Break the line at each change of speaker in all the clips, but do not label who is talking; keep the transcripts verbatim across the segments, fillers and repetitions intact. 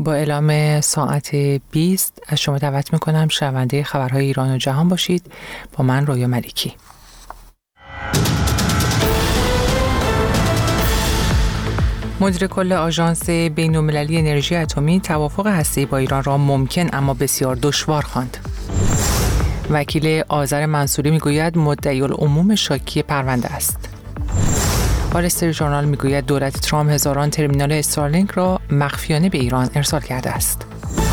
با اعلام ساعت بیست از شما دعوت میکنم شنونده خبرهای ایران و جهان باشید. با من رویا ملیکی. مدیر کل آژانس بین‌المللی انرژی اتمی توافق هسته‌ای با ایران را ممکن اما بسیار دشوار خواند. وکیل آذر منصوری میگوید مدعی العموم شاکی پرونده است. وال استریت ژورنال میگوید دولت ترامپ هزاران ترمینال استارلینک را مخفیانه به ایران ارسال کرده است.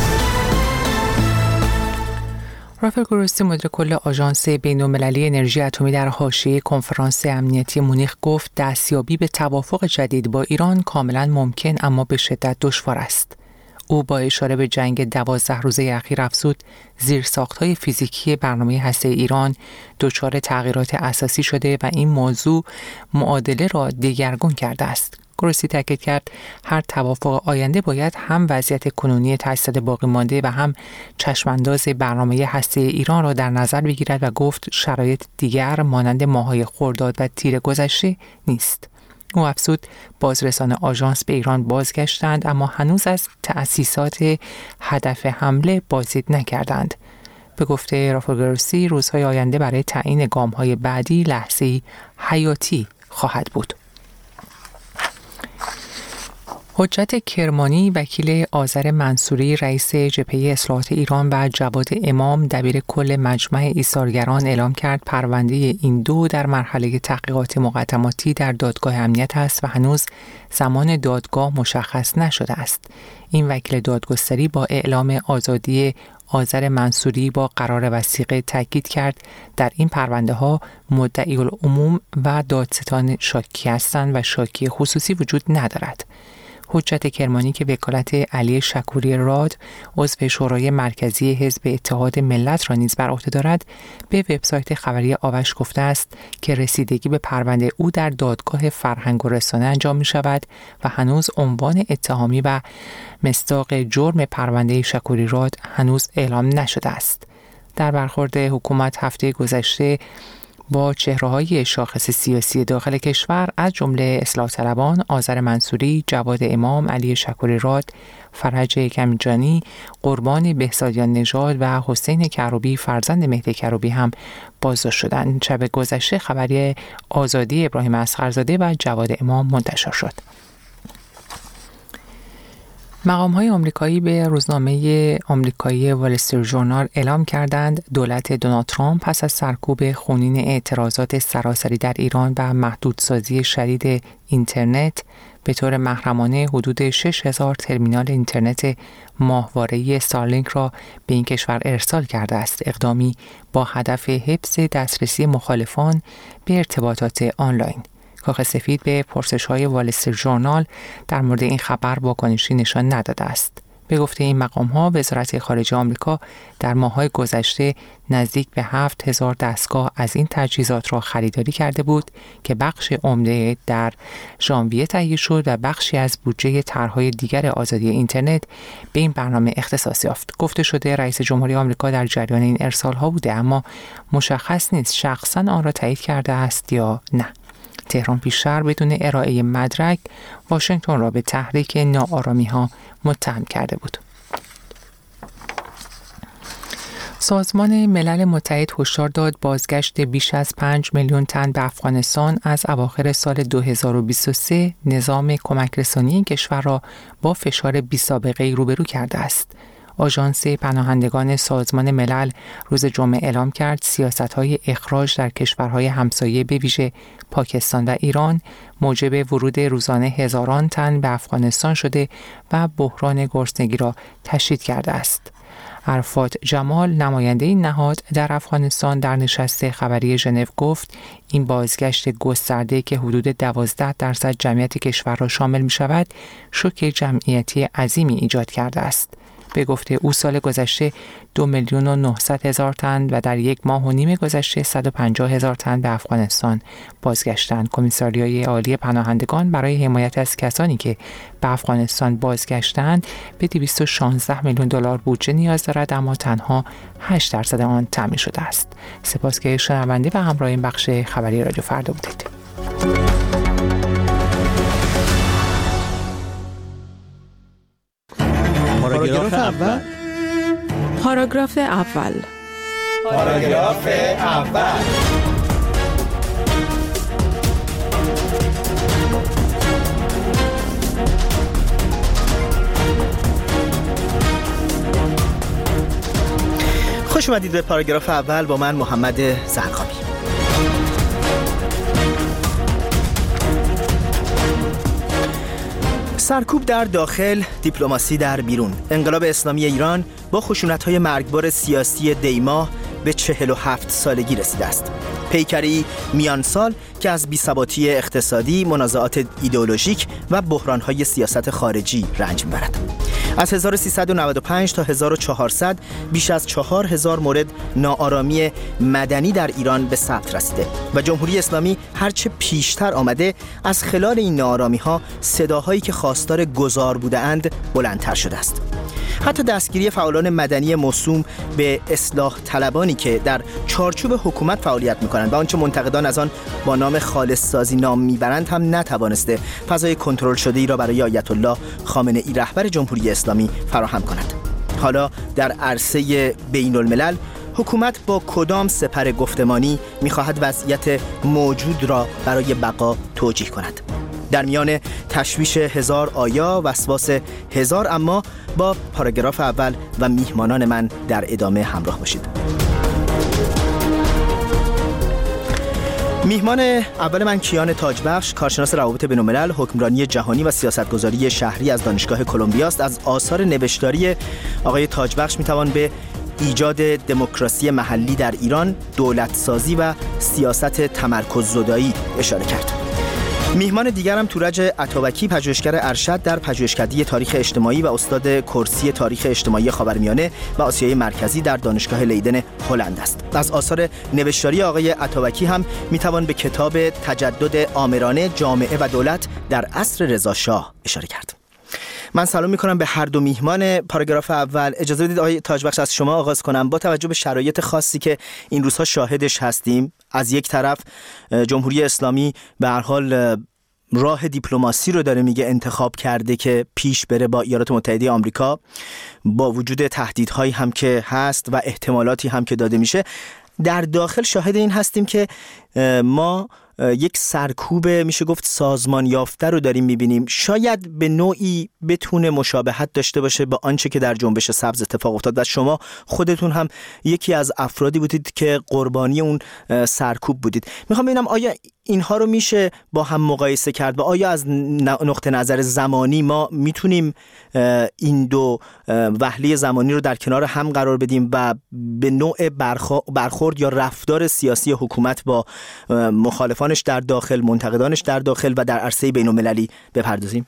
رافائل گروسی مدیر کل آژانس بین‌المللی انرژی اتمی در حاشیه کنفرانس امنیتی مونیخ گفت دستیابی به توافق جدید با ایران کاملا ممکن اما به شدت دشوار است. او با اشاره به جنگ دوازده روزه اخیر افزود زیرساخت‌های فیزیکی برنامه هسته‌ای ایران دچار تغییرات اساسی شده و این موضوع معادله را دگرگون کرده است. گروسی تاکید کرد هر توافق آینده باید هم وضعیت کنونی تجهیزات باقی مانده و هم چشمانداز برنامه هسته‌ای ایران را در نظر بگیرد و گفت شرایط دیگر مانند ماه‌های خرداد و تیر گذشته نیست. او افزود بازرسان آژانس به ایران بازگشتند اما هنوز از تأسیسات هدف حمله بازدید نکردند. به گفته رافائل گروسی روزهای آینده برای تعیین گام‌های بعدی لحظه‌ای حیاتی خواهد بود. حجت کرمانی وکیل آذر منصوری رئیس جبهه اصلاحات ایران و جواد امام دبیر کل مجمع ایثارگران اعلام کرد پرونده این دو در مرحله تحقیقات مقدماتی در دادگاه امنیت است و هنوز زمان دادگاه مشخص نشده است. این وکیل دادگستری با اعلام آزادی آذر منصوری با قرار وثیقه تاکید کرد در این پرونده ها مدعی العموم و دادستان شاکی هستند و شاکی خصوصی وجود ندارد. حجت کرمانی که وکالت علی شکوری راد عضو شورای مرکزی حزب اتحاد ملت را نیز بر عهده دارد به وبسایت خبری آوش گفته است که رسیدگی به پرونده او در دادگاه فرهنگ و رسانه انجام می شود و هنوز عنوان اتهامی و مصداق جرم پرونده شکوری راد هنوز اعلام نشده است. در برخورد حکومت هفته گذشته با چهره‌های شاخص سیاسی داخل کشور از جمله اصلاح طلبان آذر منصوری، جواد امام، علی شکوری راد، فرج کمیجانی، قربان بهزادیان نژاد و حسین کروبی فرزند مهدی کروبی هم بازداشت شدند. شب گذشته خبری آزادی ابراهیم اصغرزاده و جواد امام منتشر شد. مقام‌های آمریکایی به روزنامه آمریکایی وال استریت ژورنال اعلام کردند دولت دونالد ترامپ پس از سرکوب خونین اعتراضات سراسری در ایران و محدودسازی شدید اینترنت به طور محرمانه حدود شش هزار ترمینال اینترنت ماهواره‌ای استارلینک را به این کشور ارسال کرده است. اقدامی با هدف حفظ دسترسی مخالفان به ارتباطات آنلاین. کاخ سفید به پرسش‌های وال استریت ژورنال در مورد این خبر واکنشی نشان نداده است. به گفته این مقام‌ها وزارت خارجه آمریکا در ماه‌های گذشته نزدیک به هفت هزار دستگاه از این تجهیزات را خریداری کرده بود که بخش عمده در ژانویه تهیه شد و بخشی از بودجه طرح‌های دیگر آزادی اینترنت به این برنامه اختصاص یافت. گفته شده رئیس جمهوری آمریکا در جریان این ارسال‌ها بوده اما مشخص نیست شخصاً آن را تایید کرده است یا نه. تهران پیشتر بدون ارائه مدرک واشنگتن را به تحریک ناآرامی‌ها متهم کرده بود. سازمان ملل متحد هشدار داد بازگشت بیش از پنج میلیون تن به افغانستان از اواخر سال دو هزار و بیست و سه نظام کمک رسانی این کشور را با فشار بی‌سابقه‌ای روبرو کرده است. آژانس پناهندگان سازمان ملل روز جمعه اعلام کرد سیاست‌های اخراج در کشورهای همسایه به ویژه پاکستان و ایران موجب ورود روزانه هزاران تن به افغانستان شده و بحران گرسنگی را تشدید کرده است. عرفات جمال نماینده این نهاد در افغانستان در نشست خبری ژنو گفت این بازگشت گسترده که حدود دوازده درصد جمعیت کشور را شامل می شود شوک جمعیتی عظیمی ایجاد کرده است. به گفته او سال گذشته دو میلیون و نهصد هزار تن و در یک ماه و نیم گذشته صد و پنجاه هزار تن به افغانستان بازگشتند. کمیساریای عالی پناهندگان برای حمایت از کسانی که به افغانستان بازگشتند به دویست و شانزده میلیون دلار بودجه نیاز دارد اما تنها هشت درصد آن تامین شده است. سپاس که شنونده و همراه این بخش خبری رادیو فردا بودید.
پاراگراف اول.
پاراگراف اول.
پاراگراف اول.
خوش اومدید به پاراگراف اول با من محمد زرقامی. سرکوب در داخل، دیپلماسی در بیرون. انقلاب اسلامی ایران با خشونت‌های مرگبار سیاسی دی‌ماه به چهل و هفت سالگی رسیده است. پیکری میان سال که از بی‌ثباتی اقتصادی، منازعات ایدئولوژیک و بحران‌های سیاست خارجی رنج می‌برد. از هزار و سیصد و نود و پنج تا هزار و چهارصد بیش از چهار هزار مورد ناآرامی مدنی در ایران به ثبت رسیده و جمهوری اسلامی هرچه پیشتر آمده از خلال این ناآرامی‌ها صداهایی که خواستار گذار بودند بلندتر شده است. حتی دستگیری فعالان مدنی موسوم به اصلاح طلبانی که در چارچوب حکومت فعالیت می‌کنند و آنچه منتقدان از آن با نام خالص سازی نام میبرند هم نتوانسته فضای کنترل شده‌ای را برای آیت الله خامنه‌ای رهبر جمهوری اسلامی فراهم کند. حالا در عرصه بین الملل حکومت با کدام سپر گفتمانی می‌خواهد وضعیت موجود را برای بقا توجیه کند؟ در میان تشویش هزار آیا، وسواس هزار اما، با پاراگراف اول و میهمانان من در ادامه همراه باشید. میهمان اول من کیان تاجبخش، کارشناس روابط بین‌الملل، حکمرانی جهانی و سیاستگذاری شهری از دانشگاه کلمبیا است. از آثار نوشتاری آقای تاجبخش میتوان به ایجاد دموکراسی محلی در ایران، دولتسازی و سیاست تمرکززدایی اشاره کرد. میهمان دیگرم تورج عطابکی، پژوهشگر ارشد در پژوهشکده تاریخ اجتماعی و استاد کرسی تاریخ اجتماعی خاورمیانه و آسیای مرکزی در دانشگاه لیدن هلند است. از آثار نوشتاری آقای عطابکی هم میتوان به کتاب تجدد آمرانه، جامعه و دولت در عصر رضا شاه اشاره کرد. من سلام میکنم به هر دو میهمان پاراگراف اول. اجازه بدید آقای تاجبخش از شما آغاز کنم. با توجه به شرایط خاصی که این روزها شاهدش هستیم، از یک طرف جمهوری اسلامی به هر حال راه دیپلماسی رو داره میگه انتخاب کرده که پیش بره با ایالات متحده آمریکا، با وجود تهدیدهایی هم که هست و احتمالاتی هم که داده میشه. در داخل شاهد این هستیم که ما یک سرکوب میشه گفت سازمان یافته رو داریم میبینیم. شاید به نوعی بتونه مشابهت داشته باشه با آنچه که در جنبش سبز اتفاق افتاد و شما خودتون هم یکی از افرادی بودید که قربانی اون سرکوب بودید. میخوام ببینم آیا اینها رو میشه با هم مقایسه کرد و آیا از نقطه نظر زمانی ما میتونیم این دو وهله زمانی رو در کنار هم قرار بدیم و به نوع برخورد یا رفتار سیاسی حکومت با مخالفانش در داخل، منتقدانش در داخل و در عرصه بین‌المللی بپردازیم؟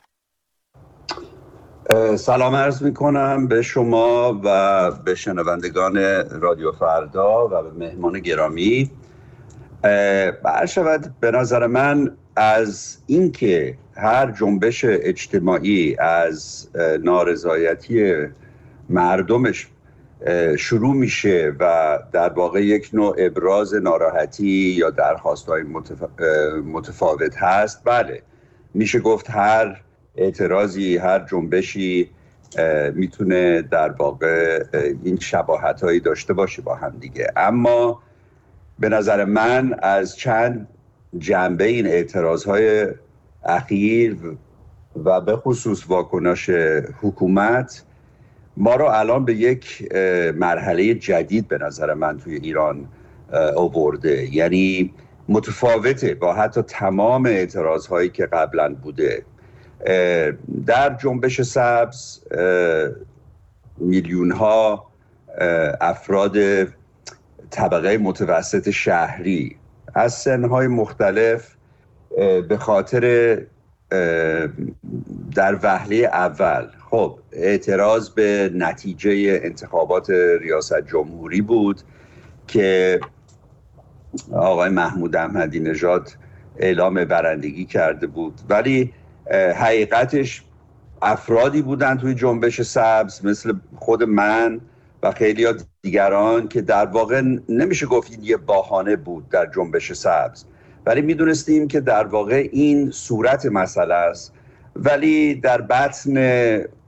سلام عرض میکنم به شما و به شنوندگان رادیو فردا و به مهمان گرامی. برشود به نظر من از اینکه هر جنبش اجتماعی از نارضایتی مردمش شروع میشه و در واقع یک نوع ابراز ناراحتی یا درخواست‌های متف... متفاوت هست، بله میشه گفت هر اعتراضی، هر جنبشی میتونه در واقع این شباهت‌هایی داشته باشه با هم دیگه. اما به نظر من از چند جنبه این اعتراض‌های اخیر و به خصوص واکنش حکومت ما رو الان به یک مرحله جدید به نظر من توی ایران آورده. یعنی متفاوته با حتی تمام اعتراض‌هایی که قبلا بوده. در جنبش سبز میلیون‌ها افراد طبقه متوسط شهری از سنهای مختلف به خاطر در وهله اول خب اعتراض به نتیجه انتخابات ریاست جمهوری بود که آقای محمود احمدی نژاد اعلام برندگی کرده بود، ولی حقیقتش افرادی بودن توی جنبش سبز مثل خود من و خیلی دیگران که در واقع نمیشه گفت این یه بهانه بود در جنبش سبز، ولی میدونستیم که در واقع این صورت مسئله است. ولی در بطن